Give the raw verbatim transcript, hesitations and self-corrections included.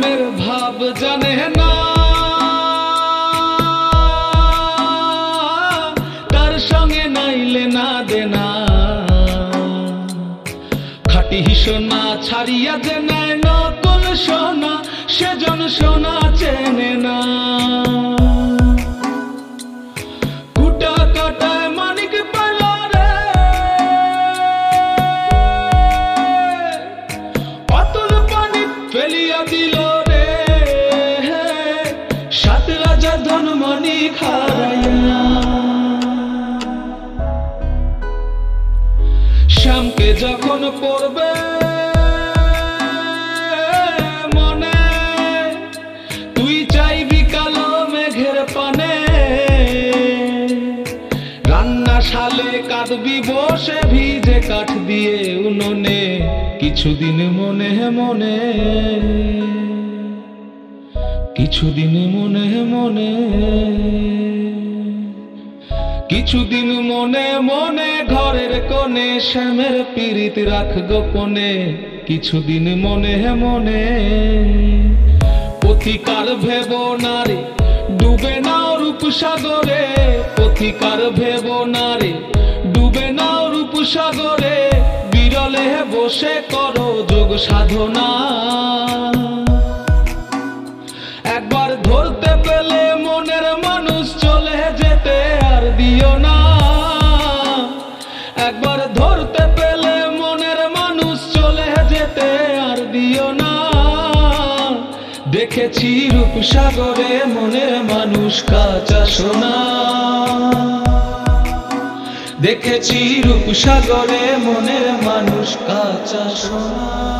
প্রেমের ভাব জানে না, তার সঙ্গে নাইলে না দেনা। খাঁটি সোনা ছাড়িয়া যে নেয় নকল সোনা, সেজন সোনা চেনে না। কুটা কাটায় মানিক পেল রে, অতল পানি ফেলিয়া দিল রে, সাত রাজা ধন মানিক হারাইয়া। শ্যামকে যখন পড়বে মনে, তুই চাইবি কালো মেঘের পানে। রান্না শালে কাঁদবি বসে ভিজে কাঠ দিয়ে উনুনে, কিছুদিন মনে মনে, কিছুদিন মনে মনে, কিছুদিন মনে মনে ঘরের কোণে শ্যামের পীড়িত রাখ গোপনে। কিছুদিন মনে মনে, পথিকার ভেব নারে ডুবে নাও রূপসাগরে, পথিকার ভেব নারে ডুবে নাও রূপসাগরে। বিরলে বসে করো যোগ সাধনা, একবার ধরতে পেলে মনের মানুষ চলে যেতে আর দিও না। একবার ধরতে পেলে মনের মানুষ চলে যেতে আর দিও না। দেখেছি রূপসাগরে মনের মানুষ কাঁচা সোনা, দেখেছি রূপসাগরে মনের মানুষ কাঁচা সোনা।